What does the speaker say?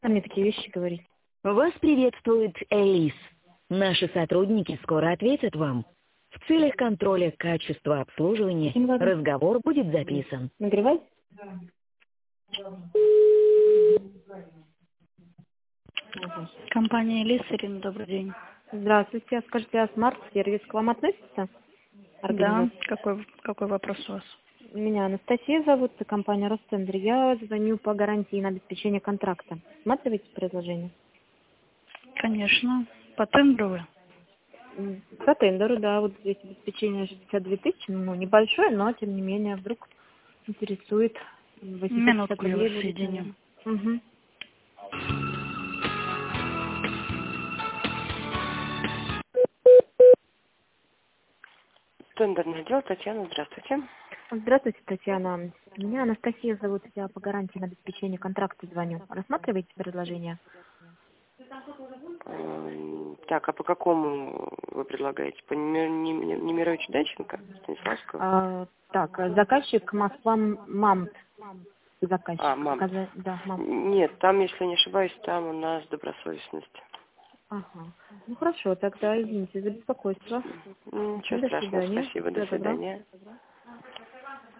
Мне такие вещи говорить. Вас приветствует Элис. Наши сотрудники скоро ответят вам. В целях контроля качества обслуживания разговор будет записан. Нагревать? Компания Элис, Ирина, добрый день. Здравствуйте. Скажите, а смарт-сервис к вам относится? Да, какой вопрос у вас? Меня Анастасия зовут, и компания Ростендер. Я звоню по гарантии на обеспечение контракта. Смотрите предложение? Конечно. По тендеру вы? По тендеру, да, вот здесь обеспечение 62 тысячи, ну, небольшое, но, тем не менее, вдруг интересует. 850 Минутку, я вас рублей будет. соединю. Угу. Тендерный отдел, Татьяна, здравствуйте. Здравствуйте, Татьяна. Меня Анастасия зовут, я по гарантии на обеспечение контракта звоню. Рассматриваете предложение? Так, а по какому вы предлагаете? По Немировичу Данченко, Станиславского? Так, заказчик Москва МАМТ. Заказчик. МАМТ. Да, МАМТ. Нет, там, если не ошибаюсь, там у нас добросовестность. Ага. Ну хорошо, тогда извините за беспокойство. Ничего До страшного, свидания. спасибо, до Всего доброго. свидания.